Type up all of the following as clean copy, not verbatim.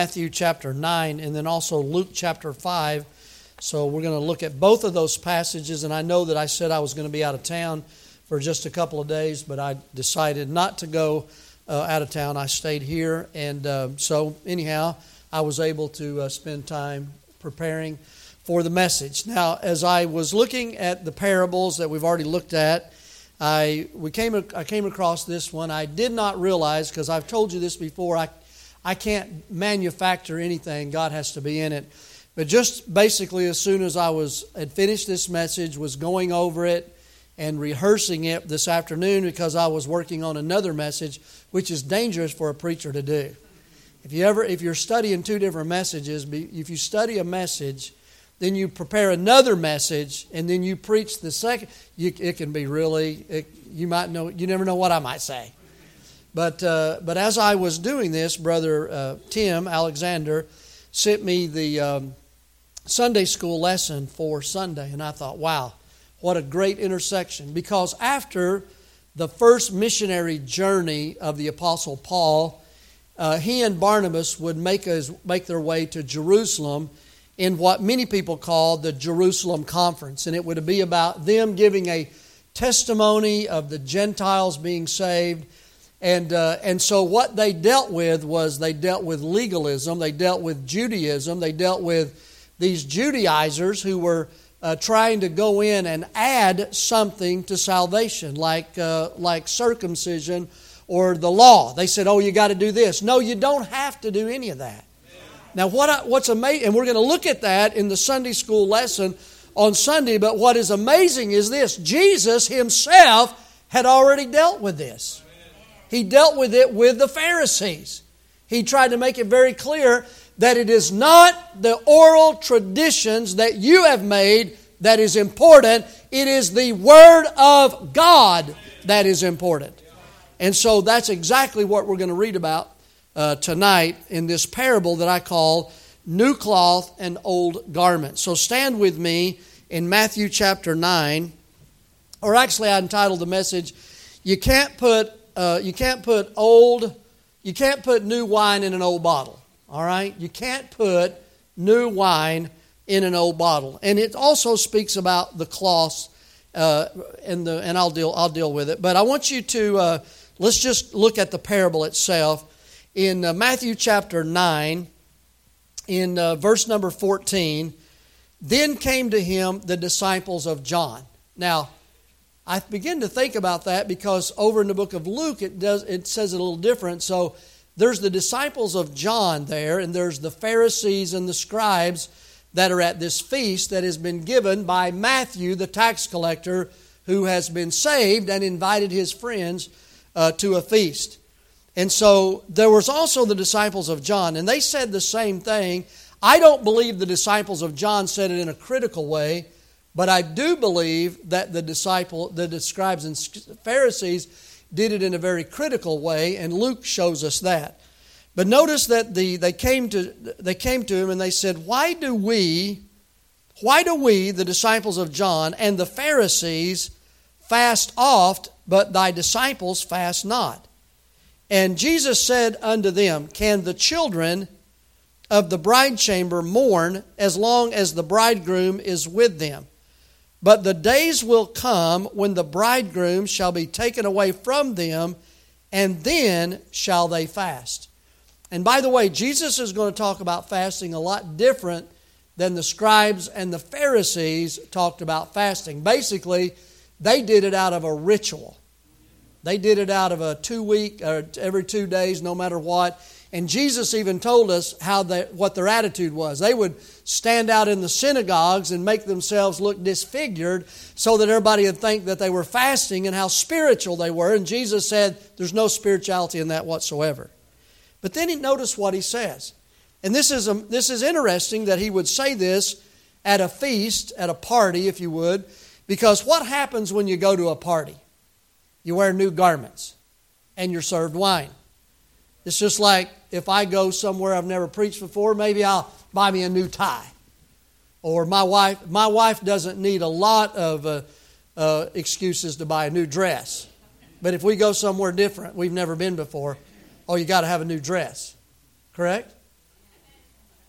Matthew chapter 9 and then also Luke chapter 5. So we're going to look at both of those passages, and I know that I said I was going to be out of town for just a couple of days, but I decided not to go out of town. I stayed here, and so anyhow, I was able to spend time preparing for the message. Now, as I was looking at the parables that we've already looked at, I came across this one. I did not realize, because I've told you this before, I can't manufacture anything. God has to be in it. But just basically, as soon as I had finished this message, was going over it and rehearsing it this afternoon, because I was working on another message, which is dangerous for a preacher to do. If you're studying two different messages, if you study a message, then you prepare another message, and then you preach the second, it can be really, you never know what I might say. But as I was doing this, Brother Tim Alexander sent me the Sunday school lesson for Sunday, and I thought, wow, what a great intersection. Because after the first missionary journey of the Apostle Paul, he and Barnabas would make their way to Jerusalem in what many people call the Jerusalem Conference. And it would be about them giving a testimony of the Gentiles being saved. And so what they dealt with was they dealt with legalism, they dealt with Judaism, they dealt with these Judaizers who were trying to go in and add something to salvation, like circumcision or the law. They said, oh, you got to do this. No, you don't have to do any of that. Now, what's amazing, and we're going to look at that in the Sunday school lesson on Sunday, but what is amazing is this: Jesus himself had already dealt with this. He dealt with it with the Pharisees. He tried to make it very clear that it is not the oral traditions that you have made that is important. It is the Word of God that is important. And so that's exactly what we're going to read about tonight in this parable that I call New Cloth and Old Garment. So stand with me in Matthew chapter 9. Or actually, I entitled the message, You can't put new wine in an old bottle. All right? You can't put new wine in an old bottle. And it also speaks about the cloths, and I'll deal with it. But I want you to let's just look at the parable itself in Matthew chapter 9, in verse number 14. Then came to him the disciples of John. Now, I begin to think about that because over in the book of Luke it says it a little different. So there's the disciples of John there, and there's the Pharisees and the scribes that are at this feast that has been given by Matthew, the tax collector, who has been saved and invited his friends to a feast. And so there was also the disciples of John, and they said the same thing. I don't believe the disciples of John said it in a critical way, but I do believe that the scribes and Pharisees did it in a very critical way, and Luke shows us that. But notice that they came to him and they said, Why do we, the disciples of John and the Pharisees, fast oft, but thy disciples fast not? And Jesus said unto them, Can the children of the bride chamber mourn as long as the bridegroom is with them? But the days will come when the bridegroom shall be taken away from them, and then shall they fast. And by the way, Jesus is going to talk about fasting a lot different than the scribes and the Pharisees talked about fasting. Basically, they did it out of a ritual. They did it out of a 2-week or every 2 days, no matter what. And Jesus even told us what their attitude was. They would stand out in the synagogues and make themselves look disfigured so that everybody would think that they were fasting and how spiritual they were. And Jesus said there's no spirituality in that whatsoever. But then notice what he says. And this is interesting that he would say this at a feast, at a party, if you would. Because what happens when you go to a party? You wear new garments and you're served wine. It's just like if I go somewhere I've never preached before, maybe I'll buy me a new tie. Or my wife doesn't need a lot of excuses to buy a new dress. But if we go somewhere different, we've never been before, oh, you got to have a new dress. Correct?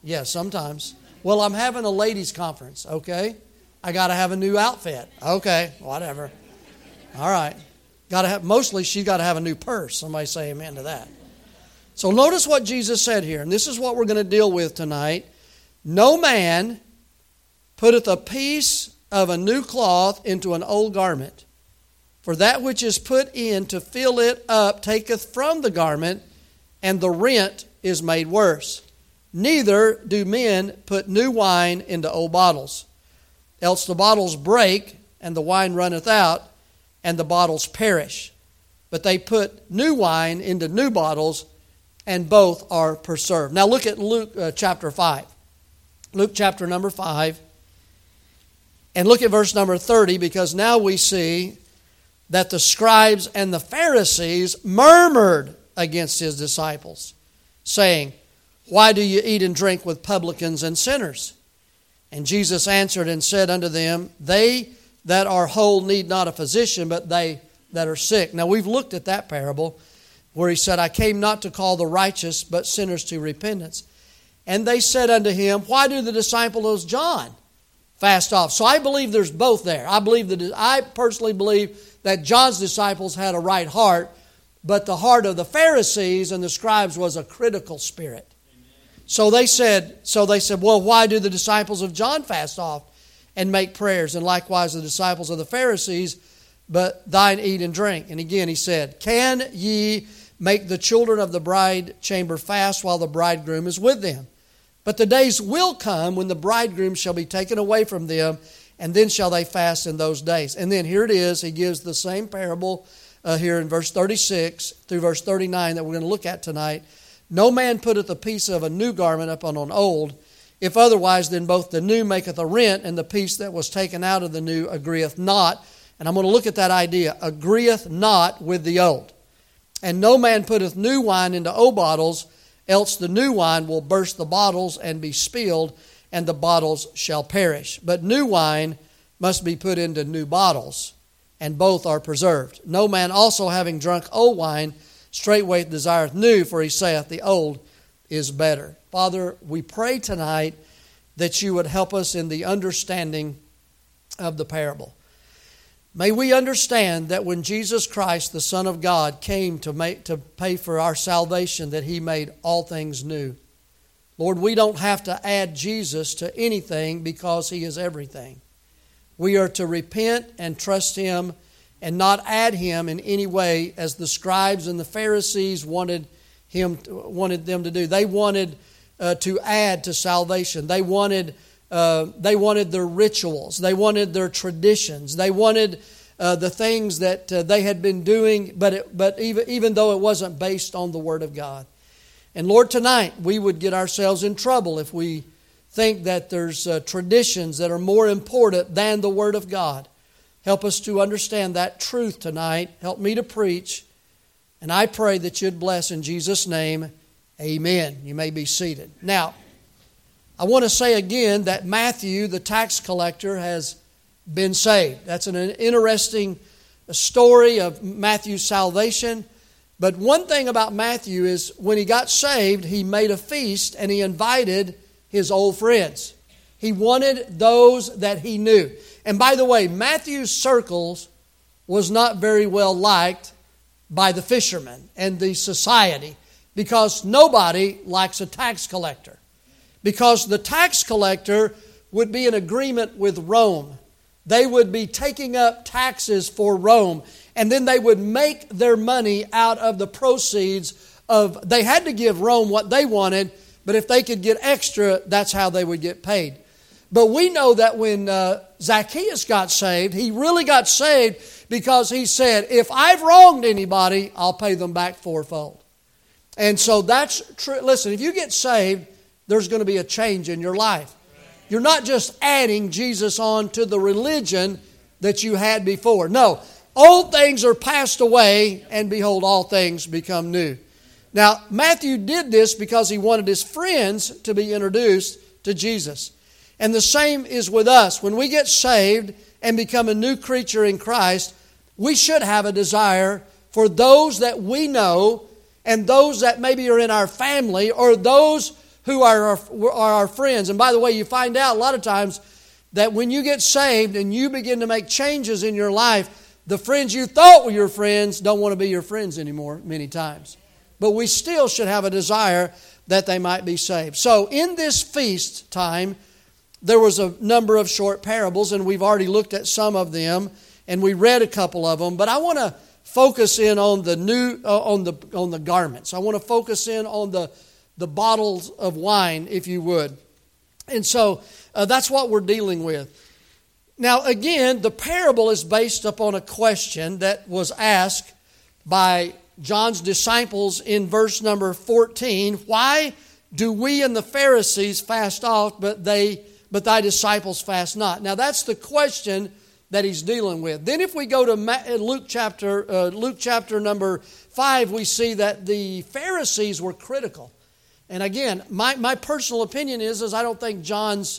Yeah, sometimes. Well, I'm having a ladies' conference, okay? I got to have a new outfit. Okay, whatever. All right. Mostly she's got to have a new purse. Somebody say amen to that. So notice what Jesus said here, and this is what we're going to deal with tonight. No man putteth a piece of a new cloth into an old garment. For that which is put in to fill it up taketh from the garment, and the rent is made worse. Neither do men put new wine into old bottles, else the bottles break, and the wine runneth out, and the bottles perish. But they put new wine into new bottles, and both are preserved. Now look at Luke chapter 5. Luke chapter number 5. And look at verse number 30, because now we see that the scribes and the Pharisees murmured against his disciples, saying, Why do you eat and drink with publicans and sinners? And Jesus answered and said unto them, They that are whole need not a physician, but they that are sick. Now we've looked at that parable where he said, I came not to call the righteous, but sinners to repentance. And they said unto him, Why do the disciples of John fast off? So I believe there's both there. I personally believe that John's disciples had a right heart, but the heart of the Pharisees and the scribes was a critical spirit. So they said, well, why do the disciples of John fast off and make prayers? And likewise the disciples of the Pharisees, but thine eat and drink. And again he said, Can ye make the children of the bride chamber fast while the bridegroom is with them? But the days will come when the bridegroom shall be taken away from them, and then shall they fast in those days. And then here it is, he gives the same parable here in verse 36 through verse 39 that we're going to look at tonight. No man putteth a piece of a new garment upon an old. If otherwise, then both the new maketh a rent, and the piece that was taken out of the new agreeth not. And I'm going to look at that idea, agreeth not with the old. And no man putteth new wine into old bottles, else the new wine will burst the bottles and be spilled, and the bottles shall perish. But new wine must be put into new bottles, and both are preserved. No man also having drunk old wine straightway desireth new, for he saith, the old is better. Father, we pray tonight that you would help us in the understanding of the parable. May we understand that when Jesus Christ, the Son of God, came to pay for our salvation, that he made all things new. Lord, we don't have to add Jesus to anything because he is everything. We are to repent and trust him and not add him in any way as the scribes and the Pharisees wanted them to do. They wanted to add to salvation. They wanted their rituals. They wanted their traditions. They wanted the things that they had been doing, but even though it wasn't based on the Word of God. And Lord, tonight we would get ourselves in trouble if we think that there's traditions that are more important than the Word of God. Help us to understand that truth tonight. Help me to preach. And I pray that you'd bless in Jesus' name. Amen. You may be seated. Now, I want to say again that Matthew, the tax collector, has been saved. That's an interesting story of Matthew's salvation. But one thing about Matthew is when he got saved, he made a feast and he invited his old friends. He wanted those that he knew. And by the way, Matthew's circles was not very well liked by the fishermen and the society because nobody likes a tax collector. Because the tax collector would be in agreement with Rome. They would be taking up taxes for Rome, and then they would make their money out of the proceeds of, they had to give Rome what they wanted, but if they could get extra, that's how they would get paid. But we know that when Zacchaeus got saved, he really got saved because he said, if I've wronged anybody, I'll pay them back fourfold. And so that's true. Listen, if you get saved, there's going to be a change in your life. You're not just adding Jesus on to the religion that you had before. No, old things are passed away, and behold, all things become new. Now, Matthew did this because he wanted his friends to be introduced to Jesus. And the same is with us. When we get saved and become a new creature in Christ, we should have a desire for those that we know and those that maybe are in our family or those who are our friends. And by the way, you find out a lot of times that when you get saved and you begin to make changes in your life, the friends you thought were your friends don't want to be your friends anymore many times. But we still should have a desire that they might be saved. So in this feast time, there was a number of short parables, and we've already looked at some of them, and we read a couple of them. But I want to focus in on the garments. I want to focus in on the bottles of wine, if you would. And so that's what we're dealing with. Now, again, the parable is based upon a question that was asked by John's disciples in verse number 14. Why do we and the Pharisees fast oft, but thy disciples fast not? Now, that's the question that he's dealing with. Then if we go to Luke chapter number 5, we see that the Pharisees were critical. And again, my personal opinion is I don't think John's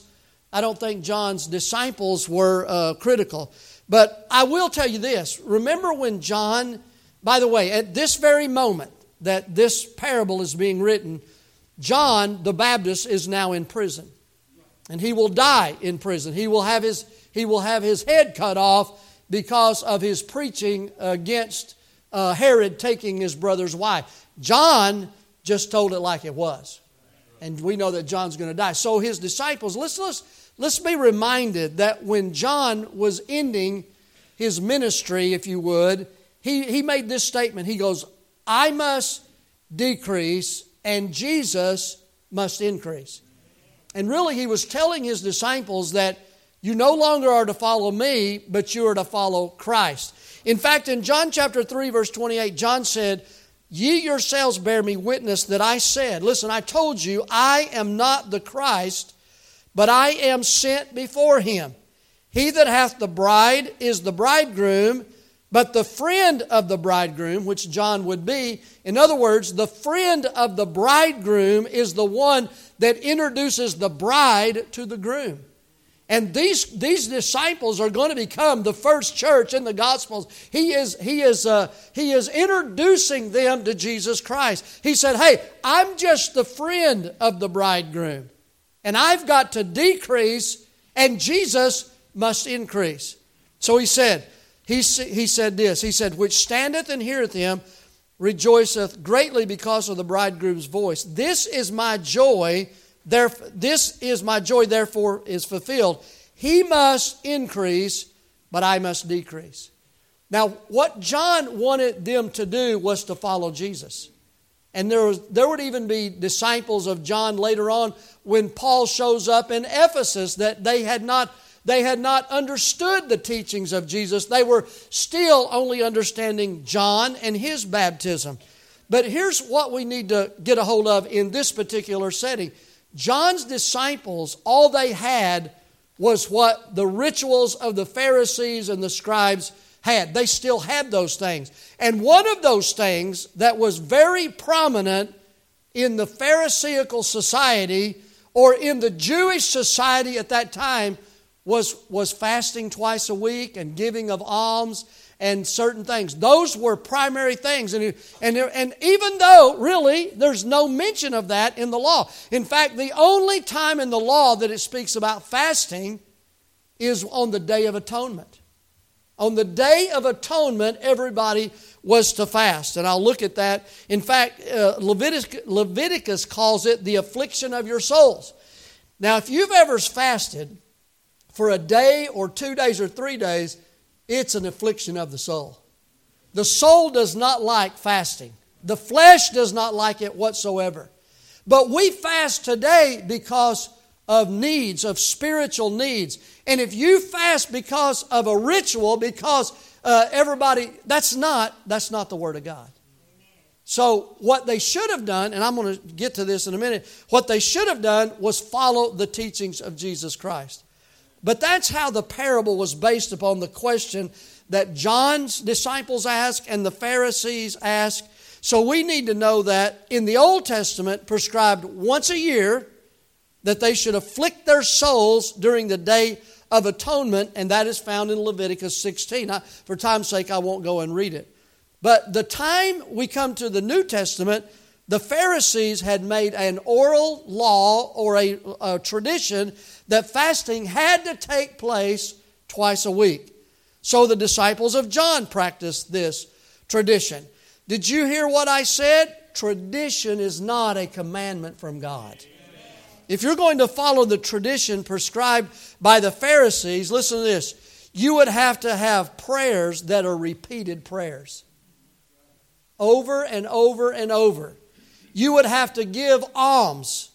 disciples were critical. But I will tell you this. Remember when John, by the way, at this very moment that this parable is being written, John the Baptist is now in prison. And he will die in prison. He will have his head cut off because of his preaching against Herod taking his brother's wife. John just told it like it was. And we know that John's going to die. So his disciples, let's be reminded that when John was ending his ministry, if you would, he made this statement. He goes, I must decrease and Jesus must increase. And really he was telling his disciples that you no longer are to follow me, but you are to follow Christ. In fact, in John chapter 3, verse 28, John said, ye yourselves bear me witness that I said, listen, I told you, I am not the Christ, but I am sent before him. He that hath the bride is the bridegroom, but the friend of the bridegroom, which John would be, in other words, the friend of the bridegroom is the one that introduces the bride to the groom. And these disciples are going to become the first church in the Gospels. He is introducing them to Jesus Christ. He said, hey, I'm just the friend of the bridegroom. And I've got to decrease and Jesus must increase. So he said this. He said, which standeth and heareth him rejoiceth greatly because of the bridegroom's voice. This is my joy, therefore is fulfilled. He must increase, but I must decrease. Now, what John wanted them to do was to follow Jesus. And there would even be disciples of John later on when Paul shows up in Ephesus that they had not understood the teachings of Jesus. They were still only understanding John and his baptism. But here's what we need to get a hold of in this particular setting. John's disciples, all they had was what the rituals of the Pharisees and the scribes had. They still had those things. And one of those things that was very prominent in the Pharisaical society or in the Jewish society at that time was fasting twice a week and giving of alms and certain things. Those were primary things. And even though, really, there's no mention of that in the law. In fact, the only time in the law that it speaks about fasting is on the Day of Atonement. On the Day of Atonement, everybody was to fast. And I'll look at that. In fact, Leviticus calls it the affliction of your souls. Now, if you've ever fasted for a day or 2 days or 3 days, it's an affliction of the soul. The soul does not like fasting. The flesh does not like it whatsoever. But we fast today because of needs, of spiritual needs. And if you fast because of a ritual, because everybody, that's not the Word of God. So what they should have done, and I'm going to get to this in a minute, what they should have done was follow the teachings of Jesus Christ. But that's how the parable was based upon the question that John's disciples asked and the Pharisees asked. So we need to know that in the Old Testament, prescribed once a year, that they should afflict their souls during the Day of Atonement, and that is found in Leviticus 16. For time's sake, I won't go and read it. But the time we come to the New Testament, The Pharisees had made an oral law or a tradition that fasting had to take place twice a week. So the disciples of John practiced this tradition. Did you hear what I said? Tradition is not a commandment from God. If you're going to follow the tradition prescribed by the Pharisees, listen to this. You would have to have prayers that are repeated prayers. Over and over and over. You would have to give alms.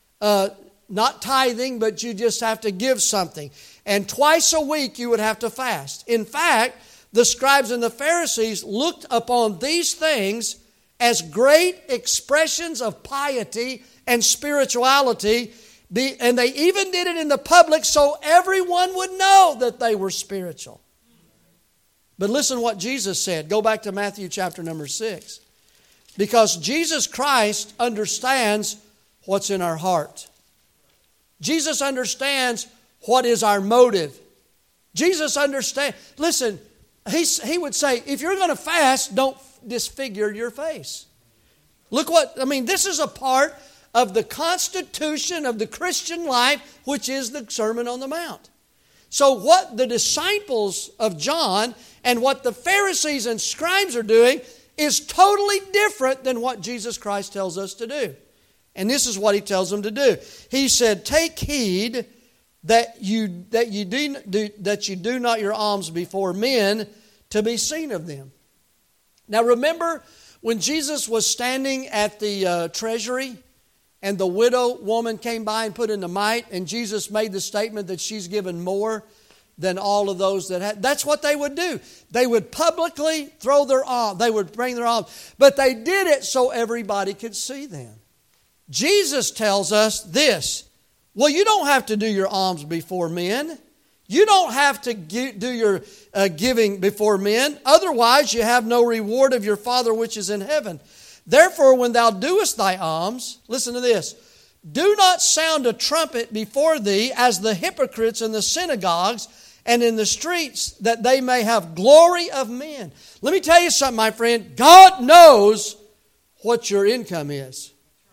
Not tithing, but you just have to give something. And twice a week you would have to fast. In fact, the scribes and the Pharisees looked upon these things as great expressions of piety and spirituality. And they even did it in the public so everyone would know that they were spiritual. But listen what Jesus said. Go back to Matthew chapter number 6. Because Jesus Christ understands what's in our heart. Jesus understands what is our motive. Jesus understands. Listen, he would say, if you're going to fast, don't disfigure your face. Look this is a part of the constitution of the Christian life, which is the Sermon on the Mount. So what the disciples of John and what the Pharisees and scribes are doing is totally different than what Jesus Christ tells us to do. And this is what He tells them to do. He said, take heed that you do not your alms before men to be seen of them. Now remember when Jesus was standing at the treasury and the widow woman came by and put in the mite, and Jesus made the statement that she's given more than all of those that had. That's what they would do. They would publicly throw their alms. They would bring their alms. But they did it so everybody could see them. Jesus tells us this. Well, you don't have to do your alms before men. You don't have to do your giving before men. Otherwise, you have no reward of your Father which is in heaven. Therefore, when thou doest thy alms, listen to this. Do not sound a trumpet before thee as the hypocrites in the synagogues and in the streets, that they may have glory of men. Let me tell you something, my friend. God knows what your income is.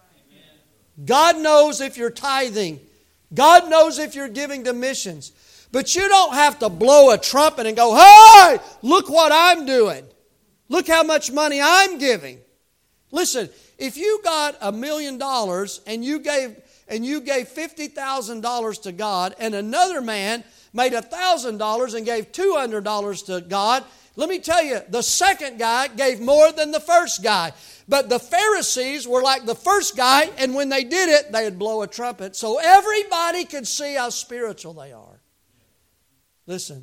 God knows if you're tithing. God knows if you're giving to missions. But you don't have to blow a trumpet and go, hey, look what I'm doing. Look how much money I'm giving. Listen, if you got $1 million and you gave $50,000 to God, and another man made $1,000 and gave $200 to God, let me tell you, the second guy gave more than the first guy. But the Pharisees were like the first guy, and when they did it, they'd blow a trumpet so everybody could see how spiritual they are. Listen,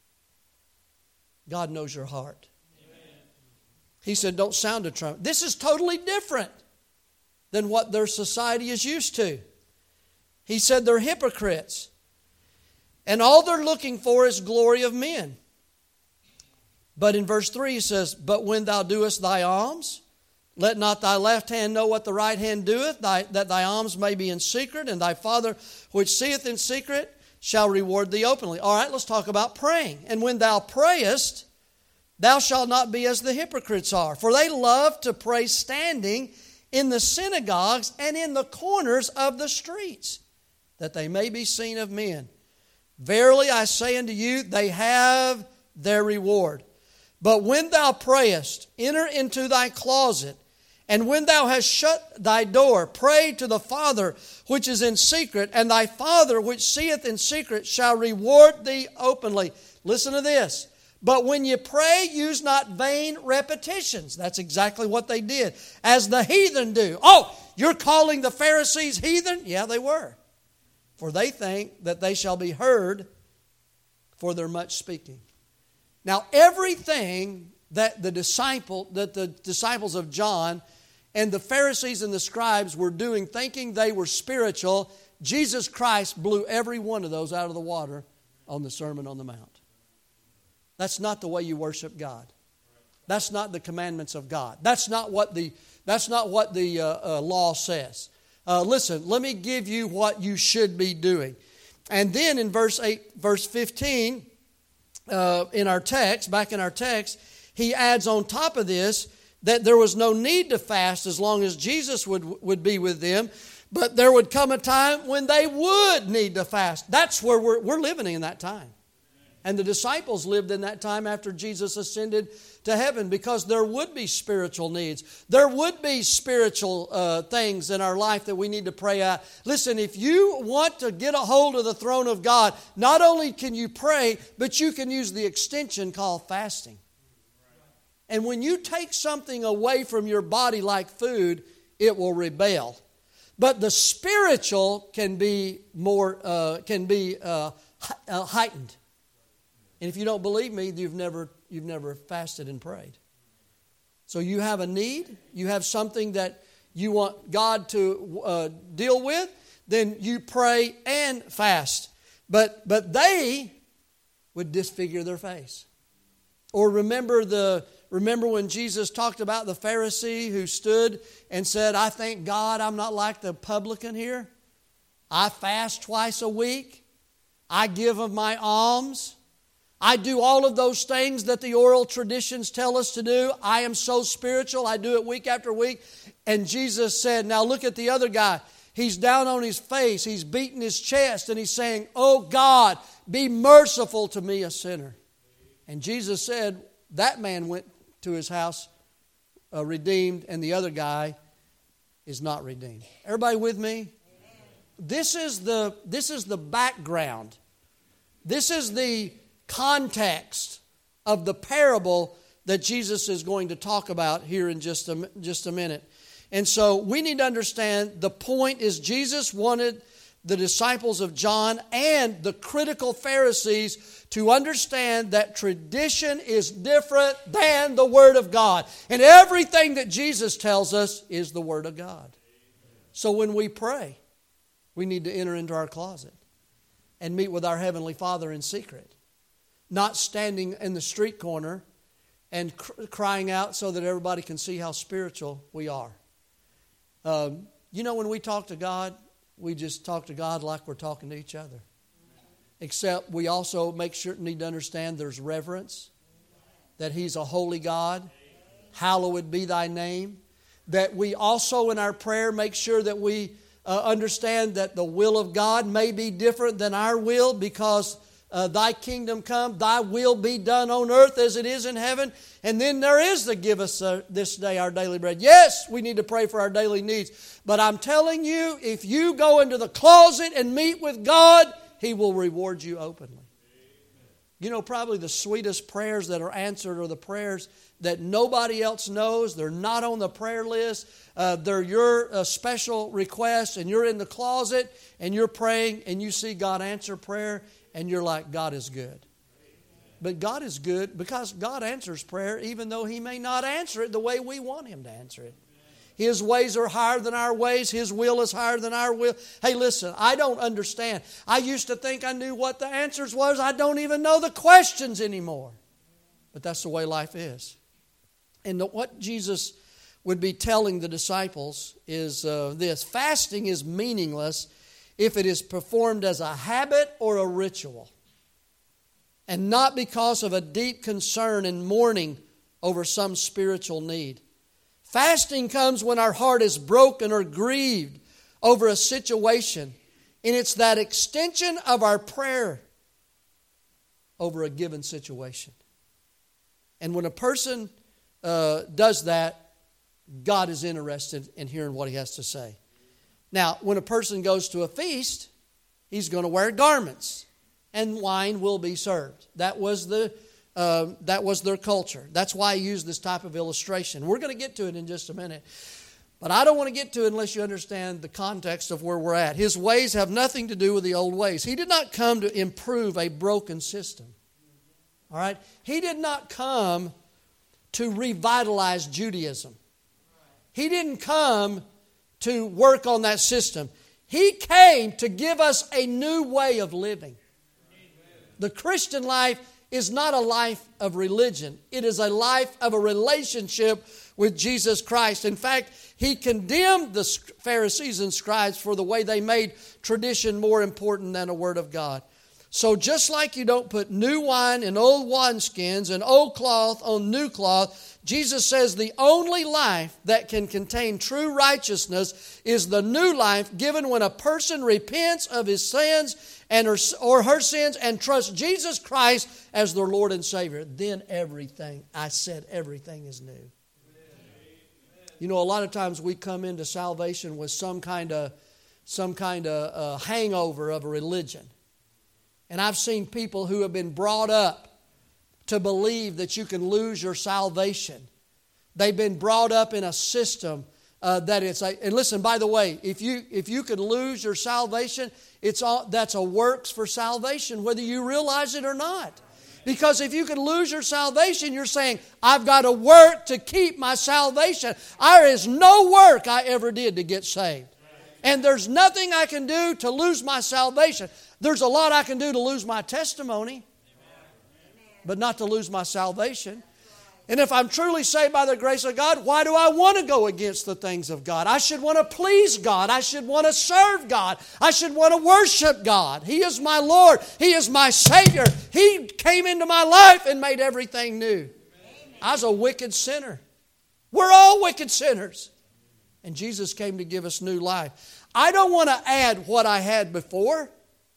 God knows your heart. He said, don't sound a trumpet. This is totally different than what their society is used to. He said they're hypocrites. And all they're looking for is glory of men. But in verse 3 he says, but when thou doest thy alms, let not thy left hand know what the right hand doeth, that thy alms may be in secret, and thy Father which seeth in secret shall reward thee openly. All right, let's talk about praying. And when thou prayest, thou shalt not be as the hypocrites are, for they love to pray standing in the synagogues and in the corners of the streets, that they may be seen of men. Verily I say unto you, they have their reward. But when thou prayest, enter into thy closet, and when thou hast shut thy door, pray to the Father which is in secret, and thy Father which seeth in secret shall reward thee openly. Listen to this. But when you pray, use not vain repetitions. That's exactly what they did. As the heathen do. Oh, you're calling the Pharisees heathen? Yeah, they were. For they think that they shall be heard for their much speaking. Now, everything that the disciples of John and the Pharisees and the scribes were doing, thinking they were spiritual, Jesus Christ blew every one of those out of the water on the Sermon on the Mount. That's not the way you worship God. That's not the commandments of God. That's not what the law says. Listen, let me give you what you should be doing. And then in verse 15, back in our text, he adds on top of this, that there was no need to fast as long as Jesus would be with them. But there would come a time when they would need to fast. That's where we're living in that time. And the disciples lived in that time after Jesus ascended to heaven, because there would be spiritual needs. There would be spiritual things in our life that we need to pray out. Listen, if you want to get a hold of the throne of God, not only can you pray, but you can use the extension called fasting. And when you take something away from your body like food, it will rebel. But the spiritual can be more heightened. And if you don't believe me, you've never fasted and prayed. So you have a need, you have something that you want God to deal with, then you pray and fast. But they would disfigure their face. Or remember when Jesus talked about the Pharisee who stood and said, I thank God I'm not like the publican here. I fast twice a week. I give of my alms. I do all of those things that the oral traditions tell us to do. I am so spiritual. I do it week after week. And Jesus said, now look at the other guy. He's down on his face. He's beating his chest. And he's saying, oh God, be merciful to me, a sinner. And Jesus said, that man went to his house redeemed, and the other guy is not redeemed. Everybody with me? This is the background. This is the context of the parable that Jesus is going to talk about here in just a minute. And so we need to understand the point is Jesus wanted the disciples of John and the critical Pharisees to understand that tradition is different than the Word of God. And everything that Jesus tells us is the Word of God. So when we pray, we need to enter into our closet and meet with our Heavenly Father in secret. Not standing in the street corner and crying out so that everybody can see how spiritual we are. When we talk to God, we just talk to God like we're talking to each other. Except we also need to understand there's reverence, that He's a holy God. Hallowed be Thy name. That we also in our prayer make sure that we understand that the will of God may be different than our will, because Thy kingdom come, Thy will be done on earth as it is in heaven. And then there is the give us this day our daily bread. Yes, we need to pray for our daily needs. But I'm telling you, if you go into the closet and meet with God, He will reward you openly. Probably the sweetest prayers that are answered are the prayers that nobody else knows. They're not on the prayer list. They're your special requests, and you're in the closet and you're praying and you see God answer prayer. And you're like, God is good. But God is good because God answers prayer even though He may not answer it the way we want Him to answer it. His ways are higher than our ways. His will is higher than our will. Hey, listen, I don't understand. I used to think I knew what the answers was. I don't even know the questions anymore. But that's the way life is. And what Jesus would be telling the disciples is this. Fasting is meaningless if it is performed as a habit or a ritual, and not because of a deep concern and mourning over some spiritual need. Fasting comes when our heart is broken or grieved over a situation, and it's that extension of our prayer over a given situation. And when a person does that, God is interested in hearing what He has to say. Now, when a person goes to a feast, he's going to wear garments, and wine will be served. That was their culture. That's why I use this type of illustration. We're going to get to it in just a minute. But I don't want to get to it unless you understand the context of where we're at. His ways have nothing to do with the old ways. He did not come to improve a broken system. All right? He did not come to revitalize Judaism. He didn't come to work on that system. He came to give us a new way of living. The Christian life is not a life of religion. It is a life of a relationship with Jesus Christ. In fact, He condemned the Pharisees and scribes for the way they made tradition more important than the Word of God. So just like you don't put new wine in old wineskins and old cloth on new cloth, Jesus says the only life that can contain true righteousness is the new life given when a person repents of his sins or her sins and trusts Jesus Christ as their Lord and Savior. Then everything is new. You know, a lot of times we come into salvation with some kind of hangover of a religion. And I've seen people who have been brought up to believe that you can lose your salvation. They've been brought up in a system that it's a, and listen, by the way, if you could lose your salvation, that's a works for salvation, whether you realize it or not. Because if you can lose your salvation, you're saying, I've got to work to keep my salvation. There is no work I ever did to get saved. And there's nothing I can do to lose my salvation. There's a lot I can do to lose my testimony, but not to lose my salvation. And if I'm truly saved by the grace of God, why do I want to go against the things of God? I should want to please God. I should want to serve God. I should want to worship God. He is my Lord. He is my Savior. He came into my life and made everything new. I was a wicked sinner. We're all wicked sinners. And Jesus came to give us new life. I don't want to add what I had before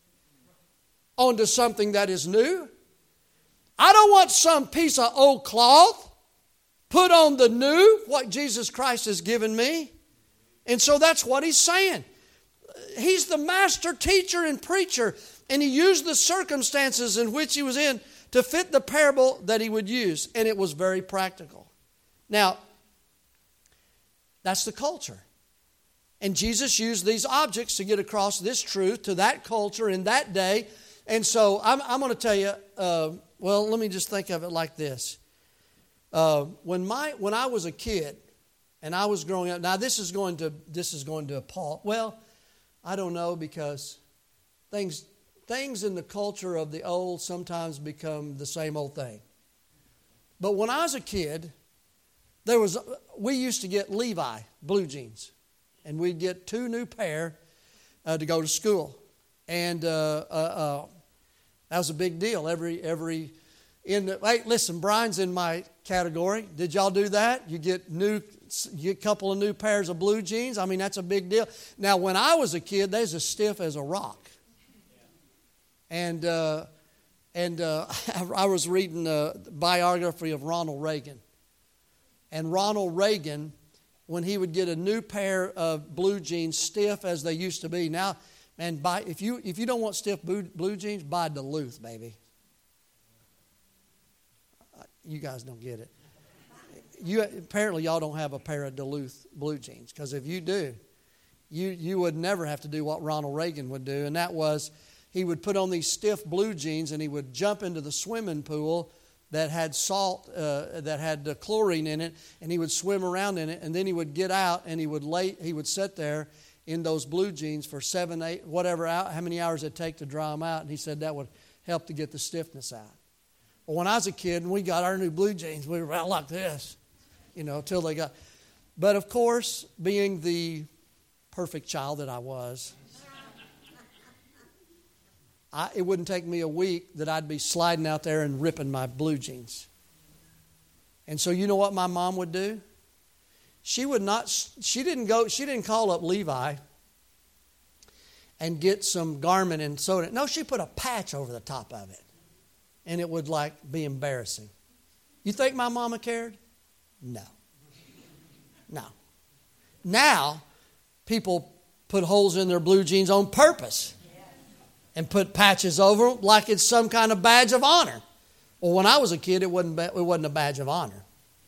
onto something that is new. I don't want some piece of old cloth put on the new, what Jesus Christ has given me. And so that's what he's saying. He's the master teacher and preacher, and he used the circumstances in which he was in to fit the parable that he would use, and it was very practical. Now, that's the culture. And Jesus used these objects to get across this truth to that culture in that day. And so I'm going to tell you, well, let me just think of it like this. When I was a kid and I was growing up, now this is going to appall. Well, I don't know, because things in the culture of the old sometimes become the same old thing. But when I was a kid, we used to get Levi blue jeans, and we'd get 2 new pair to go to school, and that was a big deal. Hey, listen, Brian's in my category. Did y'all do that? You get a couple of new pairs of blue jeans. I mean, that's a big deal. Now, when I was a kid, they was as stiff as a rock, and I was reading a biography of Ronald Reagan. And Ronald Reagan, when he would get a new pair of blue jeans, stiff as they used to be. Now, man, if you don't want stiff blue jeans, buy Duluth, baby. You guys don't get it. Apparently, y'all don't have a pair of Duluth blue jeans, because if you do, you would never have to do what Ronald Reagan would do, and that was he would put on these stiff blue jeans and he would jump into the swimming pool that had salt, that had chlorine in it, and he would swim around in it, and then he would get out and he would sit there in those blue jeans for 7, 8, whatever, how many hours it'd take to dry them out, and he said that would help to get the stiffness out. Well, when I was a kid and we got our new blue jeans, we were out like this, till they got. But of course, being the perfect child that I was, it wouldn't take me a week that I'd be sliding out there and ripping my blue jeans. And so you know what my mom would do? She didn't call up Levi and get some garment and sew it. No, she put a patch over the top of it. And it would be embarrassing. You think my mama cared? No. Now, people put holes in their blue jeans on purpose and put patches over them like it's some kind of badge of honor. Well, when I was a kid, it wasn't a badge of honor.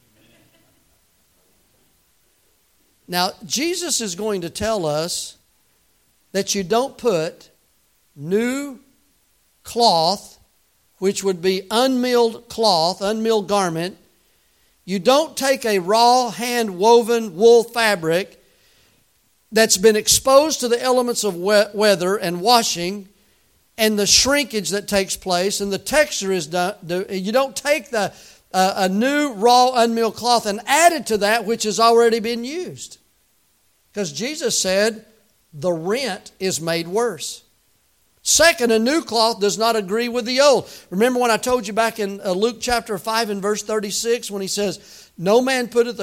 Now, Jesus is going to tell us that you don't put new cloth, which would be unmilled cloth, unmilled garment. You don't take a raw hand-woven wool fabric that's been exposed to the elements of weather and washing and the shrinkage that takes place and the texture is done. You don't take a new raw unmilled cloth and add it to that which has already been used. Because Jesus said the rent is made worse. Second, a new cloth does not agree with the old. Remember when I told you back in Luke chapter 5 and verse 36 when he says, no man putteth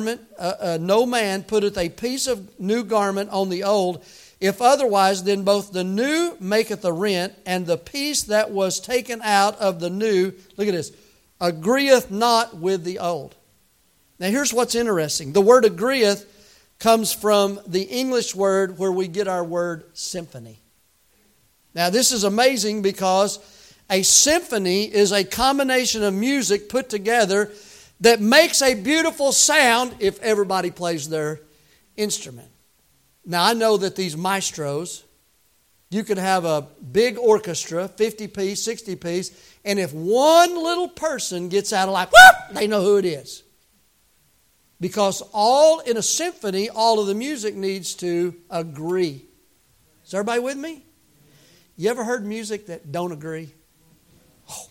a piece of new garment on the old. If otherwise, then both the new maketh a rent, and the piece that was taken out of the new, look at this, agreeth not with the old. Now here's what's interesting. The word agreeth comes from the English word where we get our word symphony. Now this is amazing because a symphony is a combination of music put together that makes a beautiful sound if everybody plays their instrument. Now I know that these maestros, you could have a big orchestra, 50-piece, 60-piece, and if one little person gets out of line, whoop, they know who it is. Because all in a symphony, all of the music needs to agree. Is everybody with me? You ever heard music that don't agree? Oh.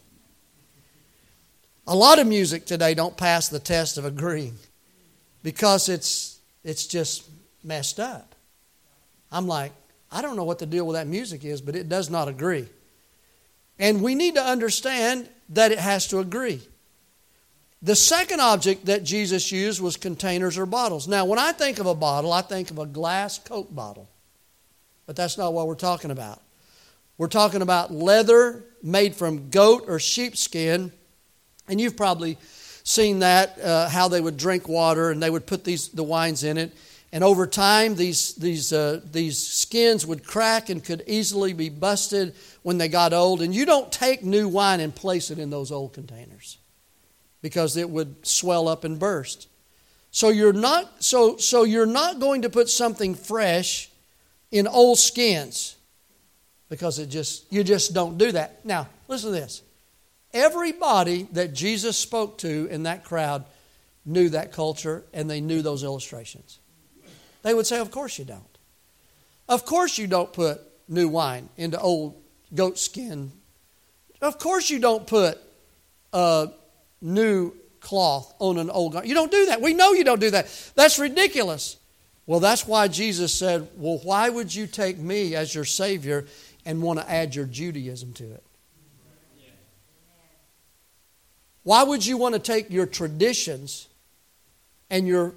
A lot of music today don't pass the test of agreeing because it's just messed up. I'm like, I don't know what the deal with that music is, but it does not agree. And we need to understand that it has to agree. The second object that Jesus used was containers or bottles. Now, when I think of a bottle, I think of a glass Coke bottle. But that's not what we're talking about. We're talking about leather made from goat or sheepskin. And you've probably seen that, how they would drink water and they would put the wines in it. And over time, these skins would crack and could easily be busted when they got old. And you don't take new wine and place it in those old containers, because it would swell up and burst. So you're not going to put something fresh in old skins, because you just don't do that. Now, listen to this. Everybody that Jesus spoke to in that crowd knew that culture and they knew those illustrations. They would say, of course you don't. Of course you don't put new wine into old goat skin. Of course you don't put new cloth on an old garment. You don't do that. We know you don't do that. That's ridiculous. Well, that's why Jesus said, well, why would you take me as your Savior and want to add your Judaism to it? Why would you want to take your traditions and your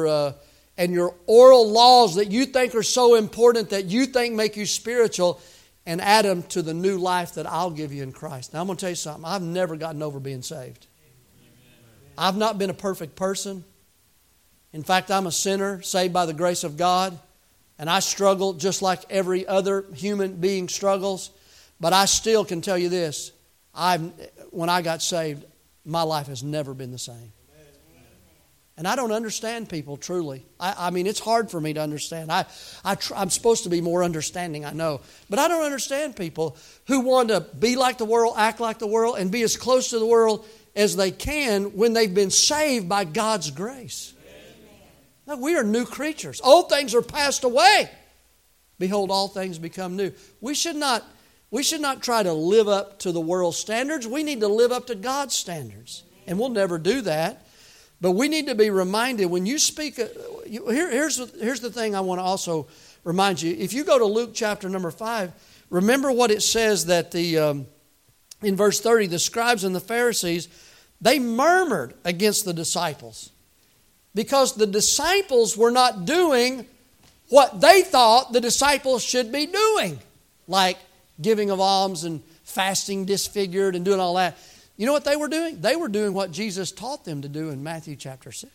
oral laws that you think are so important, that you think make you spiritual, and add them to the new life that I'll give you in Christ? Now, I'm going to tell you something. I've never gotten over being saved. I've not been a perfect person. In fact, I'm a sinner saved by the grace of God. And I struggle just like every other human being struggles. But I still can tell you this. When I got saved, my life has never been the same. And I don't understand people truly. I mean, it's hard for me to understand. I'm supposed to be more understanding, I know. But I don't understand people who want to be like the world, act like the world, and be as close to the world as they can when they've been saved by God's grace. No, we are new creatures. Old things are passed away. Behold, all things become new. We should not try to live up to the world's standards. We need to live up to God's standards. And we'll never do that. But we need to be reminded when you speak. Here's the thing I want to also remind you. If you go to Luke chapter number 5, remember what it says that in verse 30, the scribes and the Pharisees, they murmured against the disciples because the disciples were not doing what they thought the disciples should be doing, like giving of alms and fasting disfigured and doing all that. You know what they were doing? They were doing what Jesus taught them to do in Matthew chapter 6.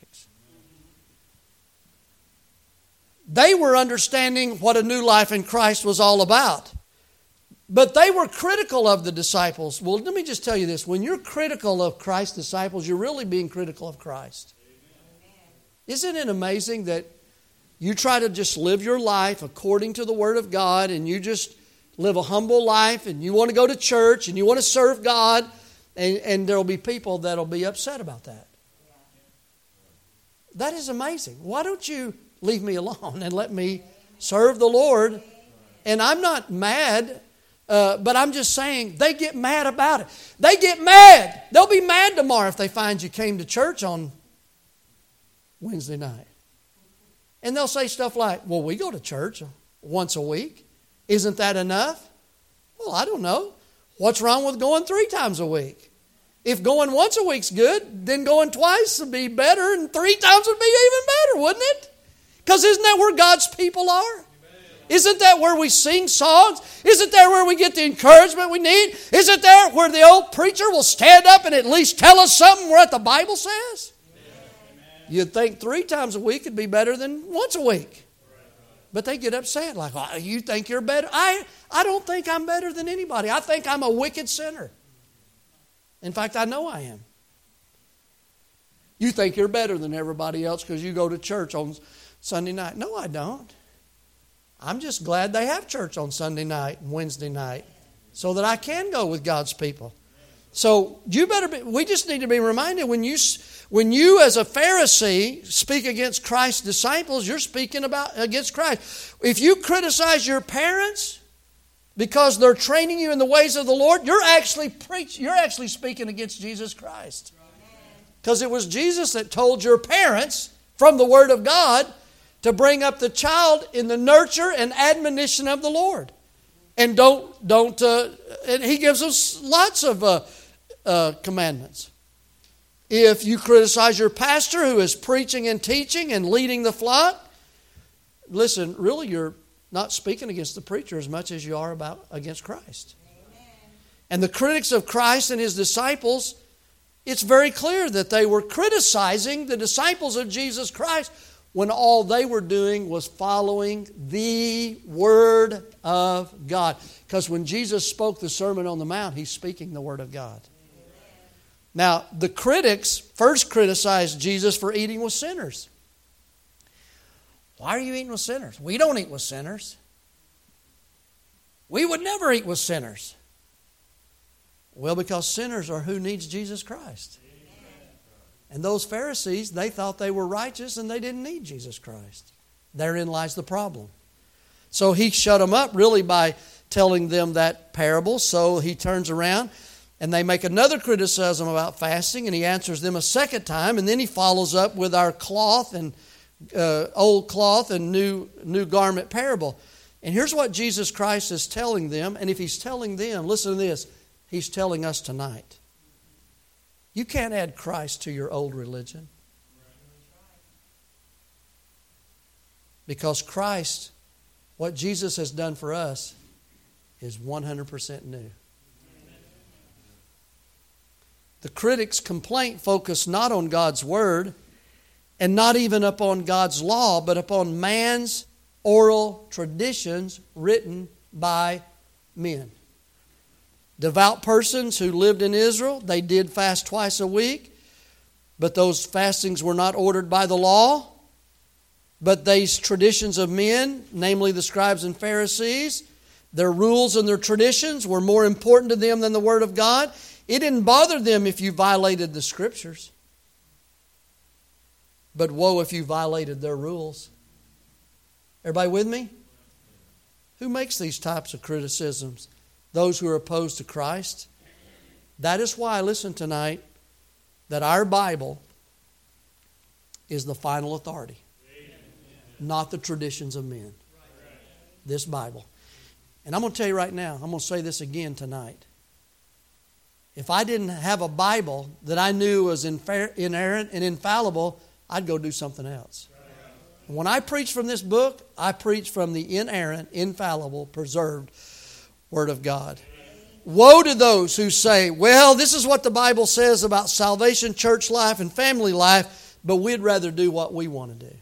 They were understanding what a new life in Christ was all about. But they were critical of the disciples. Well, let me just tell you this. When you're critical of Christ's disciples, you're really being critical of Christ. Isn't it amazing that you try to just live your life according to the Word of God, and you just live a humble life, and you want to go to church, and you want to serve God, and there will be people that will be upset about that. That is amazing. Why don't you leave me alone and let me serve the Lord? And I'm not mad, but I'm just saying they get mad about it. They get mad. They'll be mad tomorrow if they find you came to church on Wednesday night. And they'll say stuff like, well, we go to church once a week. Isn't that enough? Well, I don't know. What's wrong with going 3 times a week? If going once a week's good, then going twice would be better, and 3 times would be even better, wouldn't it? Because isn't that where God's people are? Isn't that where we sing songs? Isn't that where we get the encouragement we need? Isn't that where the old preacher will stand up and at least tell us something what the Bible says? You'd think 3 times a week would be better than once a week. But they get upset like, oh, you think you're better? I don't think I'm better than anybody. I think I'm a wicked sinner. In fact, I know I am. You think you're better than everybody else because you go to church on Sunday night. No, I don't. I'm just glad they have church on Sunday night and Wednesday night so that I can go with God's people. So we just need to be reminded when you as a Pharisee speak against Christ's disciples, you're speaking against Christ. If you criticize your parents because they're training you in the ways of the Lord, you're actually speaking against Jesus Christ. Because it was Jesus that told your parents from the Word of God to bring up the child in the nurture and admonition of the Lord. And and He gives us lots of commandments. If you criticize your pastor who is preaching and teaching and leading the flock, listen, really you're not speaking against the preacher as much as you are against Christ. Amen. And the critics of Christ and His disciples, it's very clear that they were criticizing the disciples of Jesus Christ when all they were doing was following the Word of God. Because when Jesus spoke the Sermon on the Mount, He's speaking the Word of God. Now, the critics first criticized Jesus for eating with sinners. Why are you eating with sinners? We don't eat with sinners. We would never eat with sinners. Well, because sinners are who needs Jesus Christ. And those Pharisees, they thought they were righteous and they didn't need Jesus Christ. Therein lies the problem. So He shut them up really by telling them that parable. So He turns around and they make another criticism about fasting, and He answers them a second time, and then He follows up with our cloth and old cloth and new garment parable. And here's what Jesus Christ is telling them, and if He's telling them, listen to this, He's telling us tonight. You can't add Christ to your old religion. Because Christ, what Jesus has done for us, is 100% new. The critics' complaint focused not on God's Word and not even upon God's law, but upon man's oral traditions written by men. Devout persons who lived in Israel, they did fast twice a week, but those fastings were not ordered by the law. But these traditions of men, namely the scribes and Pharisees, their rules and their traditions were more important to them than the Word of God. It didn't bother them if you violated the Scriptures. But woe if you violated their rules. Everybody with me? Who makes these types of criticisms? Those who are opposed to Christ. That is why, listen tonight, that our Bible is the final authority. Not the traditions of men. This Bible. And I'm going to tell you right now, I'm going to say this again tonight. If I didn't have a Bible that I knew was inerrant and infallible, I'd go do something else. When I preach from this book, I preach from the inerrant, infallible, preserved Word of God. Woe to those who say, well, this is what the Bible says about salvation, church life, and family life, but we'd rather do what we want to do.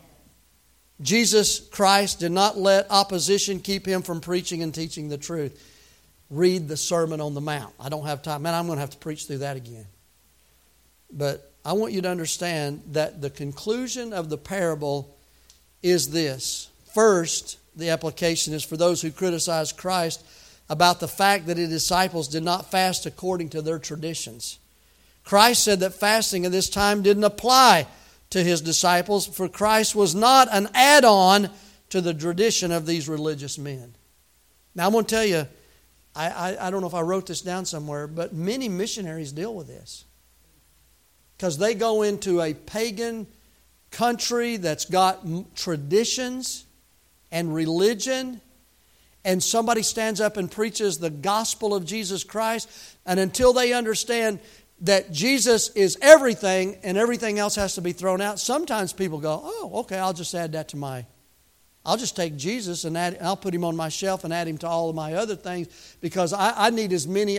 Jesus Christ did not let opposition keep Him from preaching and teaching the truth. Read the Sermon on the Mount. I don't have time. Man, I'm going to have to preach through that again. But I want you to understand that the conclusion of the parable is this. First, the application is for those who criticize Christ about the fact that His disciples did not fast according to their traditions. Christ said that fasting at this time didn't apply to His disciples, for Christ was not an add-on to the tradition of these religious men. Now I'm going to tell you, I don't know if I wrote this down somewhere, but many missionaries deal with this. Because they go into a pagan country that's got traditions and religion, and somebody stands up and preaches the gospel of Jesus Christ, and until they understand that Jesus is everything and everything else has to be thrown out, sometimes people go, oh, okay, I'll just add that to I'll just take Jesus and I'll put him on my shelf and add him to all of my other things because I need as many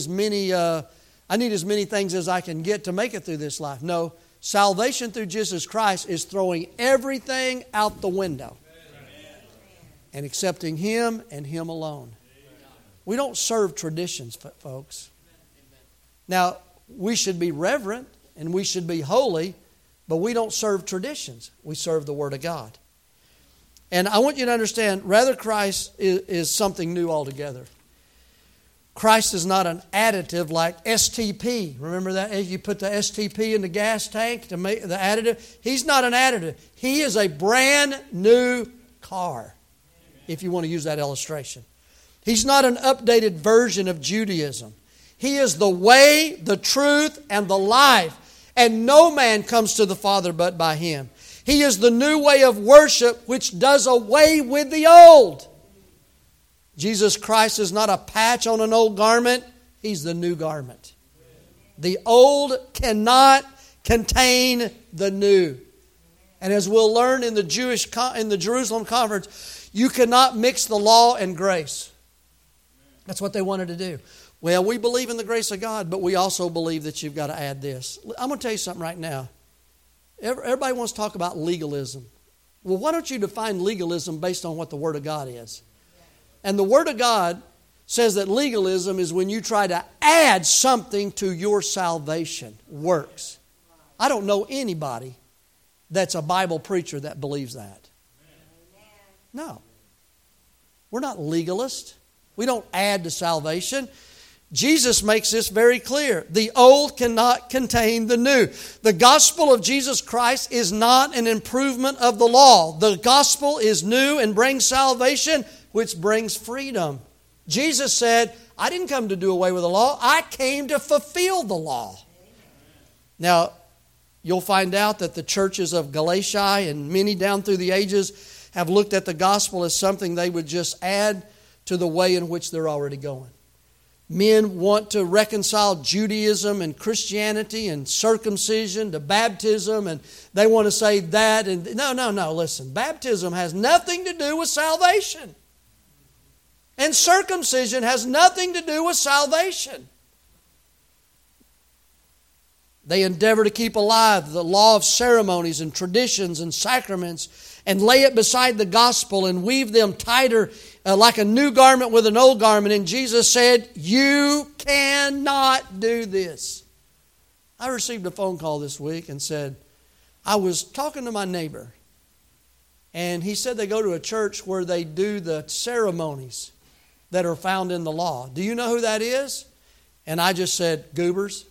things as I can get to make it through this life. No, salvation through Jesus Christ is throwing everything out the window and accepting Him and Him alone. We don't serve traditions, folks. Now, we should be reverent and we should be holy, but we don't serve traditions. We serve the Word of God. And I want you to understand, rather Christ is something new altogether. Christ is not an additive like STP. Remember that? You put the STP in the gas tank to make the additive. He's not an additive. He is a brand new car, if you want to use that illustration. He's not an updated version of Judaism. He is the way, the truth, and the life. And no man comes to the Father but by Him. He is the new way of worship which does away with the old. Jesus Christ is not a patch on an old garment. He's the new garment. The old cannot contain the new. And as we'll learn in the Jerusalem conference, you cannot mix the law and grace. That's what they wanted to do. Well, we believe in the grace of God, but we also believe that you've got to add this. I'm going to tell you something right now. Everybody wants to talk about legalism. Well, why don't you define legalism based on what the Word of God is? And the Word of God says that legalism is when you try to add something to your salvation, works. I don't know anybody that's a Bible preacher that believes that. No. We're not legalists. We don't add to salvation. Jesus makes this very clear. The old cannot contain the new. The gospel of Jesus Christ is not an improvement of the law. The gospel is new and brings salvation, which brings freedom. Jesus said, I didn't come to do away with the law. I came to fulfill the law. Now, you'll find out that the churches of Galatia and many down through the ages have looked at the gospel as something they would just add to the way in which they're already going. Men want to reconcile Judaism and Christianity and circumcision to baptism, and they want to say that. And no, listen. Baptism has nothing to do with salvation. And circumcision has nothing to do with salvation. They endeavor to keep alive the law of ceremonies and traditions and sacraments and lay it beside the gospel and weave them tighter like a new garment with an old garment. And Jesus said, you cannot do this. I received a phone call this week and said, I was talking to my neighbor, and he said they go to a church where they do the ceremonies that are found in the law. Do you know who that is? And I just said, goobers.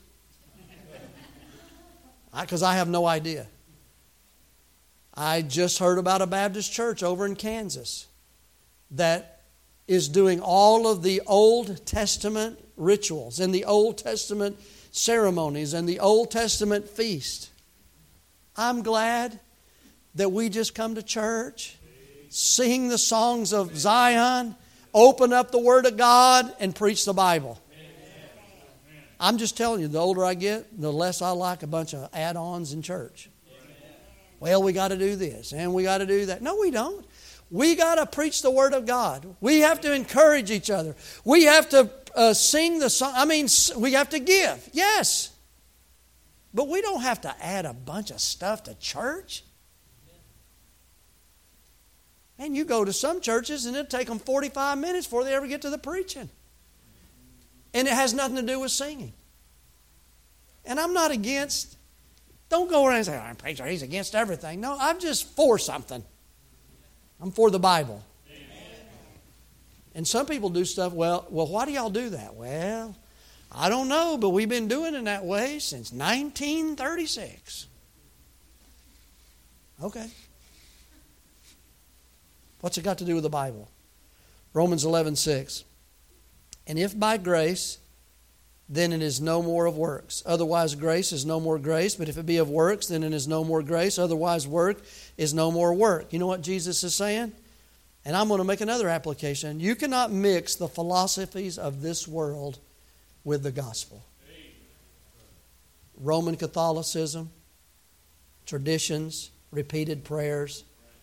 Because I have no idea. I just heard about a Baptist church over in Kansas that is doing all of the Old Testament rituals and the Old Testament ceremonies and the Old Testament feast. I'm glad that we just come to church, sing the songs of Zion, open up the Word of God, and preach the Bible. I'm just telling you, the older I get, the less I like a bunch of add-ons in church. Well, we got to do this and we got to do that. No, we don't. We got to preach the Word of God. We have to encourage each other. We have to sing the song. We have to give. Yes. But we don't have to add a bunch of stuff to church. And you go to some churches and it'll take them 45 minutes before they ever get to the preaching. And it has nothing to do with singing. And I'm not against, don't go around and say, preacher, he's against everything. No, I'm just for something. I'm for the Bible. Amen. And some people do stuff, well, why do y'all do that? Well, I don't know, but we've been doing it that way since 1936. Okay. What's it got to do with the Bible? Romans 11:6. And if by grace, then it is no more of works. Otherwise grace is no more grace. But if it be of works, then it is no more grace. Otherwise work is no more work. You know what Jesus is saying? And I'm going to make another application. You cannot mix the philosophies of this world with the gospel. Roman Catholicism, traditions, repeated prayers,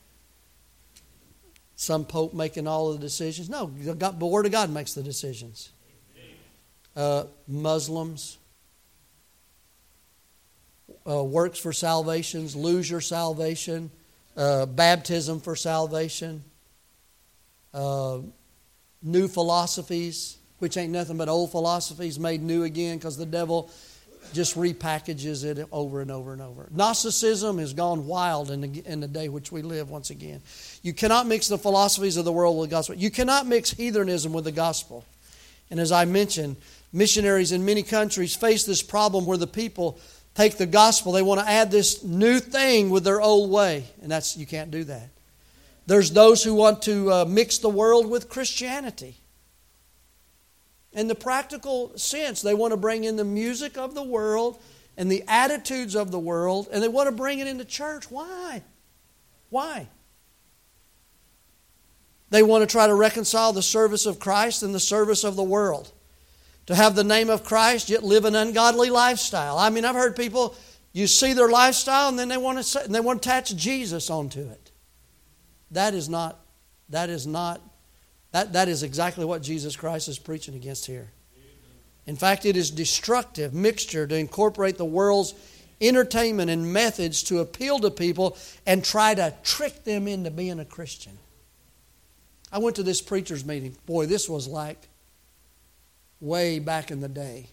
some pope making all of the decisions. No, the Word of God makes the decisions. Muslims, works for salvations, lose your salvation, baptism for salvation, new philosophies, which ain't nothing but old philosophies made new again because the devil just repackages it over and over and over. Gnosticism has gone wild in the day which we live once again. You cannot mix the philosophies of the world with the gospel. You cannot mix heathenism with the gospel. And as I mentioned, missionaries in many countries face this problem where the people take the gospel. They want to add this new thing with their old way. And you can't do that. There's those who want to mix the world with Christianity. In the practical sense, they want to bring in the music of the world and the attitudes of the world, and they want to bring it into church. Why? Why? They want to try to reconcile the service of Christ and the service of the world. To have the name of Christ, yet live an ungodly lifestyle. I mean, I've heard people, you see their lifestyle, and then they want to attach Jesus onto it. That is exactly what Jesus Christ is preaching against here. In fact, it is destructive mixture to incorporate the world's entertainment and methods to appeal to people and try to trick them into being a Christian. I went to this preacher's meeting. Boy, this was like way back in the day.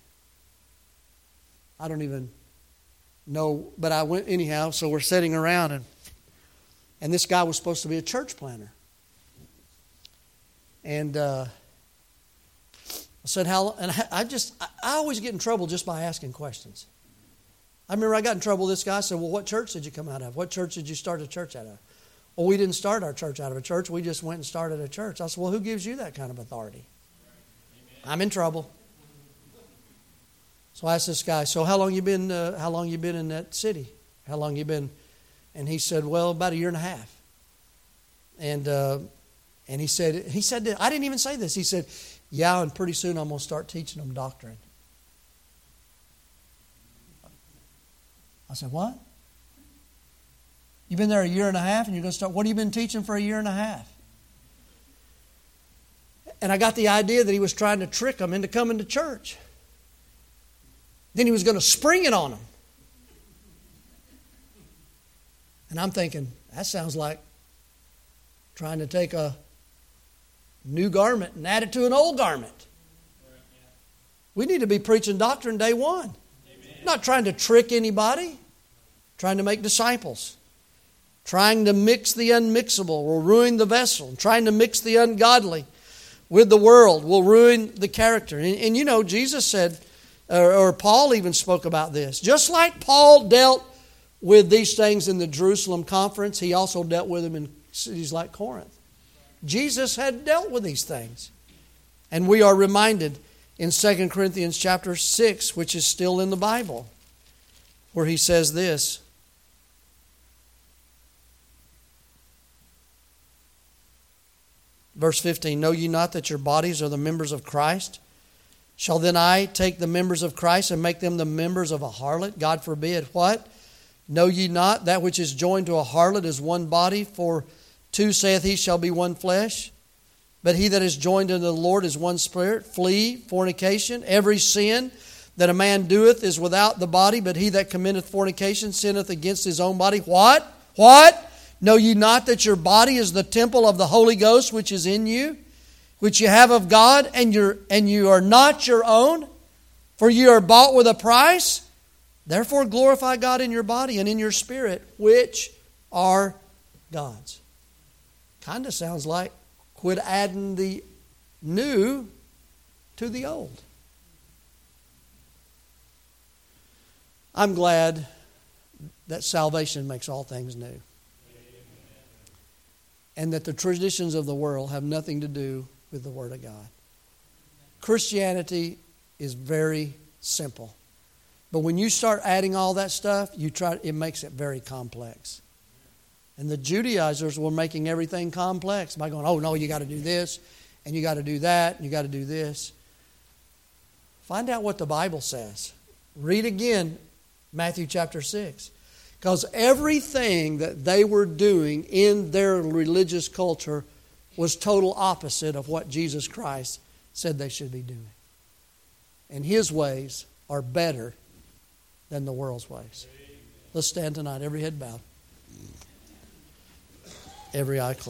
I don't even know, but I went anyhow, so we're sitting around and this guy was supposed to be a church planter. And I said, how? And I always get in trouble just by asking questions. I remember I got in trouble with this guy. I said, well, what church did you come out of? What church did you start a church out of? Well, we didn't start our church out of a church. We just went and started a church. I said, well, who gives you that kind of authority? I'm in trouble. So I asked this guy, so how long you been in that city? How long you been? And he said, well, about a year and a half. And he said, I didn't even say this. He said, yeah, and pretty soon I'm going to start teaching them doctrine. I said, what? You've been there a year and a half and you're going to start, what have you been teaching for a year and a half? And I got the idea that he was trying to trick them into coming to church. Then he was going to spring it on them. And I'm thinking, that sounds like trying to take a new garment and add it to an old garment. We need to be preaching doctrine day one. Amen. Not trying to trick anybody. Trying to make disciples. Trying to mix the unmixable will ruin the vessel. Trying to mix the ungodly with the world will ruin the character. And you know, Jesus said, or Paul even spoke about this. Just like Paul dealt with these things in the Jerusalem conference, he also dealt with them in cities like Corinth. Jesus had dealt with these things. And we are reminded in 2 Corinthians chapter 6, which is still in the Bible, where he says this. Verse 15, know ye not that your bodies are the members of Christ? Shall then I take the members of Christ and make them the members of a harlot? God forbid. What? Know ye not that which is joined to a harlot is one body? For two, saith he, shall be one flesh. But he that is joined unto the Lord is one spirit. Flee fornication. Every sin that a man doeth is without the body, but he that committeth fornication sinneth against his own body. What? What? Know ye not that your body is the temple of the Holy Ghost which is in you, which you have of God, and you are not your own? For you are bought with a price. Therefore glorify God in your body and in your spirit, which are God's. Kind of sounds like quit adding the new to the old. I'm glad that salvation makes all things new. And that the traditions of the world have nothing to do with the Word of God. Christianity is very simple. But when you start adding all that stuff, it makes it very complex. And the Judaizers were making everything complex by going, oh, no, you got to do this, and you got to do that, and you got to do this. Find out what the Bible says. Read again Matthew chapter 6. Because everything that they were doing in their religious culture was total opposite of what Jesus Christ said they should be doing. And His ways are better than the world's ways. Let's stand tonight, every head bowed, every eye closed.